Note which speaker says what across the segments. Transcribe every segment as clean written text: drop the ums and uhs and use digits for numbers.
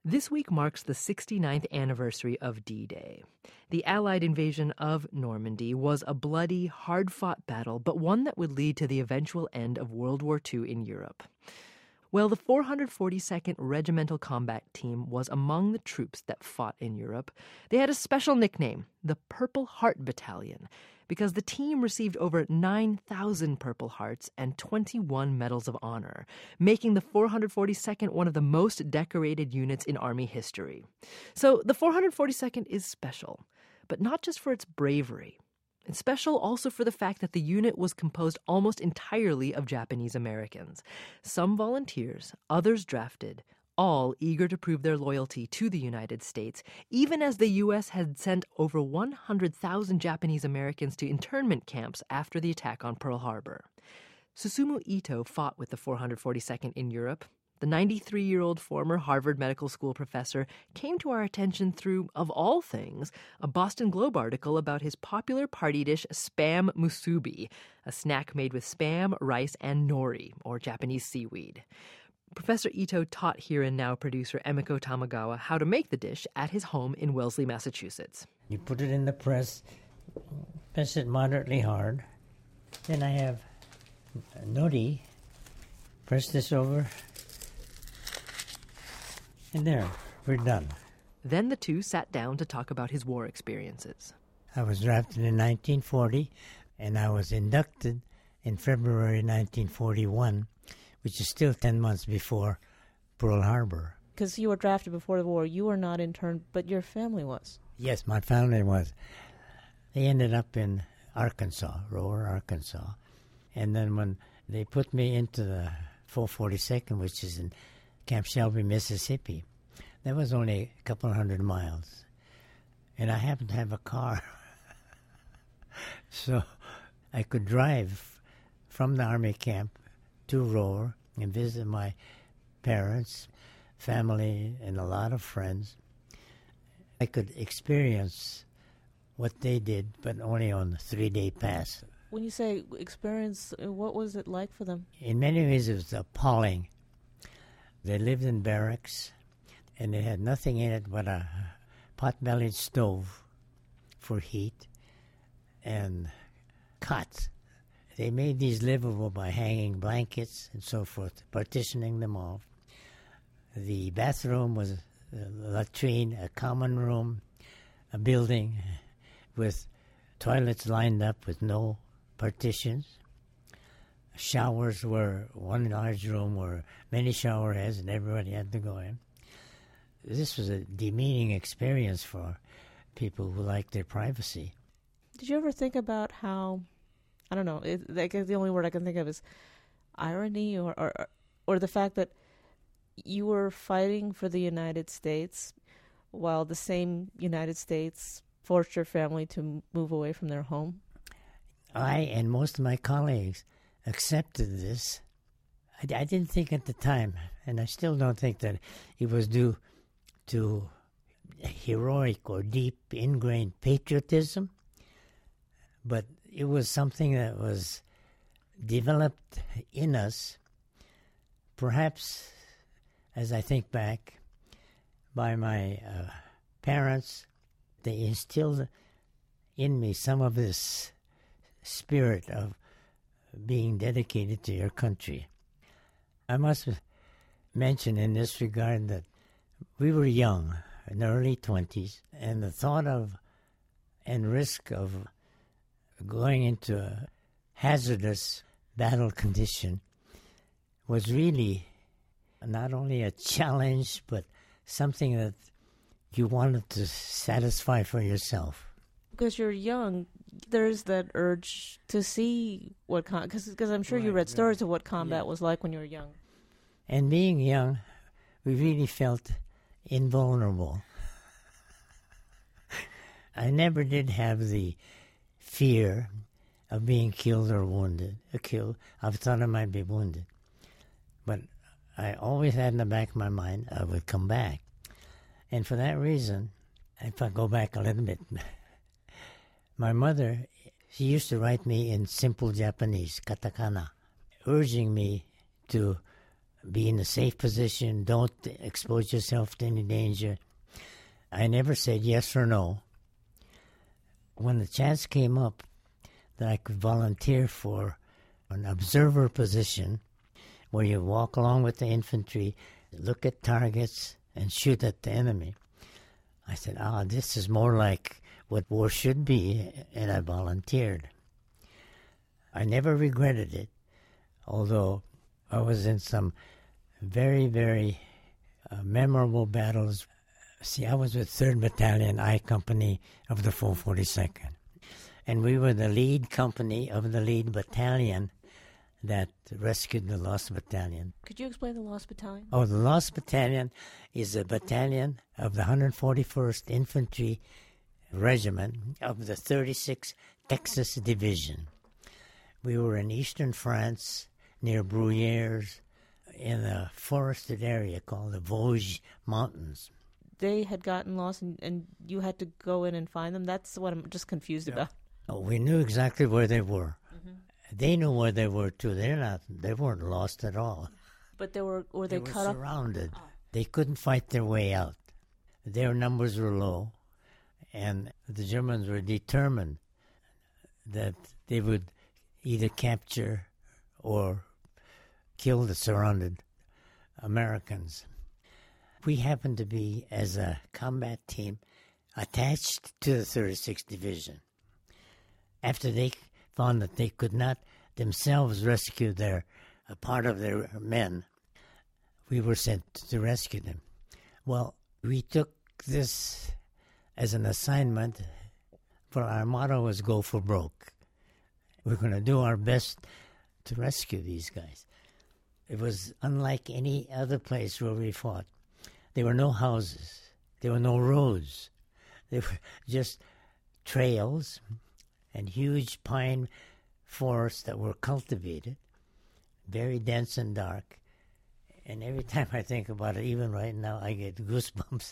Speaker 1: This week marks the 69th anniversary of D-Day. The Allied invasion of Normandy was a bloody, hard-fought battle, but one that would lead to the eventual end of World War II in Europe. Well, the 442nd Regimental Combat Team was among the troops that fought in Europe. They had a special nickname, the Purple Heart Battalion, because the team received over 9,000 Purple Hearts and 21 Medals of Honor, making the 442nd one of the most decorated units in Army history. So the 442nd is special, but not just for its bravery. It's special also for the fact that the unit was composed almost entirely of Japanese Americans. Some volunteers, others drafted, all eager to prove their loyalty to the United States, even as the U.S. had sent over 100,000 Japanese Americans to internment camps after the attack on Pearl Harbor. Susumu Ito fought with the 442nd in Europe. The 93-year-old former Harvard Medical School professor came to our attention through, of all things, a Boston Globe article about his popular party dish Spam musubi, a snack made with Spam, rice, and nori, or Japanese seaweed. Professor Ito taught Here and Now producer Emiko Tamagawa how to make the dish at his home in Wellesley, Massachusetts.
Speaker 2: You put it in the press it moderately hard. Then I have nori. Press this over. And there, we're done.
Speaker 1: Then the two sat down to talk about his war experiences.
Speaker 2: I was drafted in 1940, and I was inducted in February 1941, which is still 10 months before Pearl Harbor.
Speaker 3: Because you were drafted before the war, you were not interned, but your family was.
Speaker 2: Yes, my family was. They ended up in Arkansas, Rohr, Arkansas. And then when they put me into the 442nd, which is in Camp Shelby, Mississippi, that was only a couple hundred miles. And I happened to have a car. So I could drive from the Army camp to Rohr and visit my parents, family, and a lot of friends. I could experience what they did, but only on a 3-day pass.
Speaker 3: When you say experience, what was it like for them?
Speaker 2: In many ways, it was appalling. They lived in barracks, and they had nothing in it but a pot-bellied stove for heat and cots. They made these livable by hanging blankets and so forth, partitioning them off. The bathroom was a latrine, a common room, a building with toilets lined up with no partitions. Showers were one large room where many shower heads and everybody had to go in. This was a demeaning experience for people who liked their privacy.
Speaker 3: Did you ever think about how, I don't know, the only word I can think of is irony or the fact that you were fighting for the United States while the same United States forced your family to move away from their home?
Speaker 2: I and most of my colleagues accepted this. I didn't think at the time, and I still don't think that it was due to heroic or deep ingrained patriotism, but it was something that was developed in us, perhaps, as I think back, by my parents. They instilled in me some of this spirit of being dedicated to your country. I must mention in this regard that we were young, in the early 20s, and the thought of and risk of going into a hazardous battle condition was really not only a challenge, but something that you wanted to satisfy for yourself.
Speaker 3: Because you're young, there's that urge to see what because I'm sure you read stories of what combat was like when you were young.
Speaker 2: And being young, we really felt invulnerable. I never did have the fear of being killed or wounded. I thought I might be wounded. But I always had in the back of my mind I would come back. And for that reason, if I go back a little bit, my mother, she used to write me in simple Japanese, katakana, urging me to be in a safe position, don't expose yourself to any danger. I never said yes or no. When the chance came up that I could volunteer for an observer position where you walk along with the infantry, look at targets, and shoot at the enemy, I said, this is more like what war should be, and I volunteered. I never regretted it, although I was in some very, very memorable battles. See, I was with 3rd Battalion I Company of the 442nd, and we were the lead company of the lead battalion that rescued the Lost Battalion.
Speaker 3: Could you explain the Lost Battalion?
Speaker 2: Oh, the Lost Battalion is a battalion of the 141st Infantry Regiment of the 36th Texas Division. We were in eastern France, near Bruyères, in a forested area called the Vosges Mountains.
Speaker 3: They had gotten lost, and you had to go in and find them? That's what I'm just confused about.
Speaker 2: Oh, we knew exactly where they were.
Speaker 3: Mm-hmm.
Speaker 2: They knew where they were, too. They weren't lost at all.
Speaker 3: But they were
Speaker 2: They
Speaker 3: cut
Speaker 2: were
Speaker 3: off?
Speaker 2: surrounded. They couldn't fight their way out. Their numbers were low, and the Germans were determined that they would either capture or kill the surrounded Americans. We happened to be, as a combat team, attached to the 36th Division. After they found that they could not themselves rescue a part of their men, we were sent to rescue them. Well, we took this as an assignment, for our motto was go for broke. We're going to do our best to rescue these guys. It was unlike any other place where we fought. There were no houses. There were no roads. There were just trails and huge pine forests that were cultivated, very dense and dark. And every time I think about it, even right now, I get goosebumps.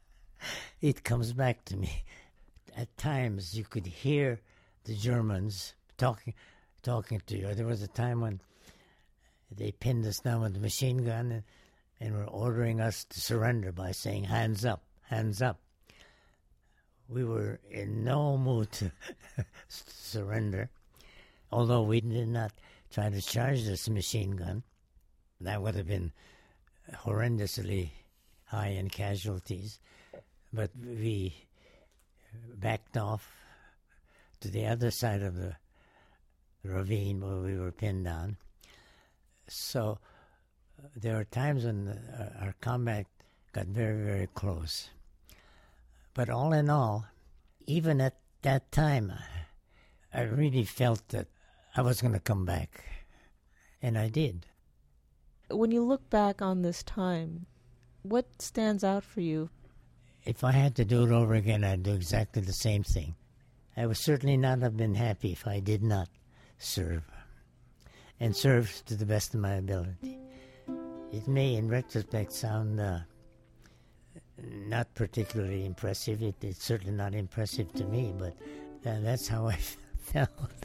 Speaker 2: It comes back to me. At times, you could hear the Germans talking to you. There was a time when they pinned us down with a machine gun and were ordering us to surrender by saying, hands up, hands up. We were in no mood to surrender, although we did not try to charge this machine gun. That would have been horrendously high in casualties. But we backed off to the other side of the ravine where we were pinned down. So there are times when our combat got very, very close. But all in all, even at that time, I really felt that I was going to come back. And I did.
Speaker 3: When you look back on this time, what stands out for you?
Speaker 2: If I had to do it over again, I'd do exactly the same thing. I would certainly not have been happy if I did not serve, and serve to the best of my ability. It may, in retrospect, sound not particularly impressive. It's certainly not impressive to me, but that's how I felt.